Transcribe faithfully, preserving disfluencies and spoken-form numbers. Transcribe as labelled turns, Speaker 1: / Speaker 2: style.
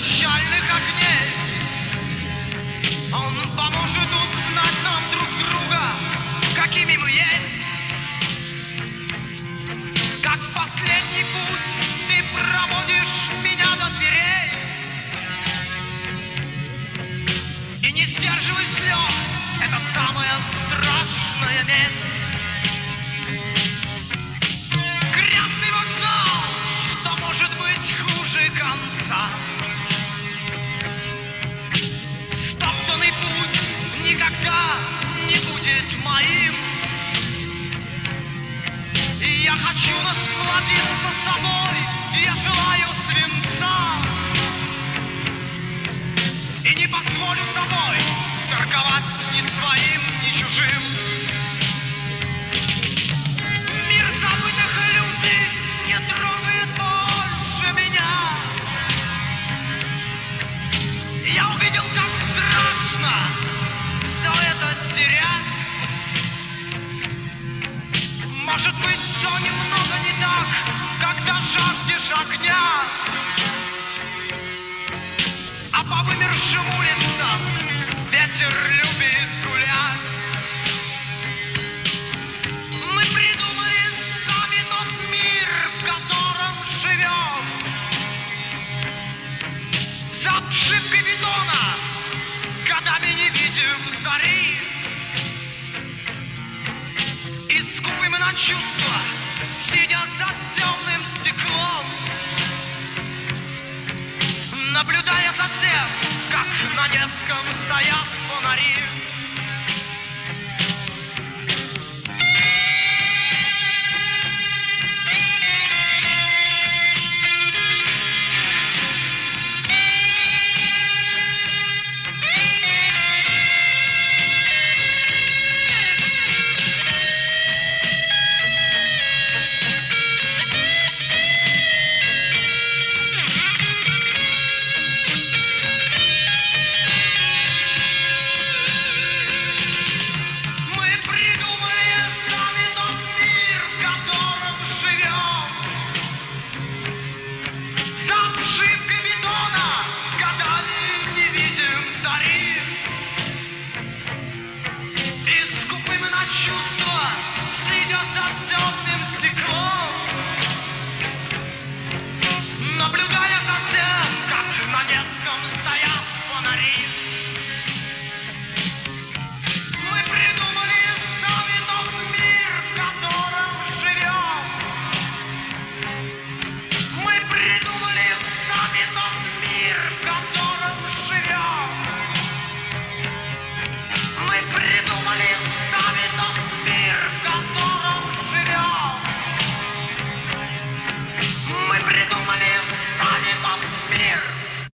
Speaker 1: прощальных огней. Он поможет узнать нам друг друга, какими мы есть. Как в последний путь ты проводишь меня до дверей. И не сдерживай слез, это самая страшная месть. Грязный вокзал, что может быть хуже конца? Стоптанный путь никогда не будет моим. И я хочу насладиться собой, я желаю свинца. И не позволю собой торговать ни своим, ни чужим. Мир забытых иллюзий не трогает больше меня. Я увидел, как страшно все это терять. Может быть, все немного не так, когда жаждешь огня. А по вымершим улицам ветер любит гулять. Мы придумали сами тот мир, в котором живем. За обшивкой бетона годами не видим зари. И скупы мы на чувства, сидя за темным стеклом, наблюдая за тем, как на Невском стоят фонари.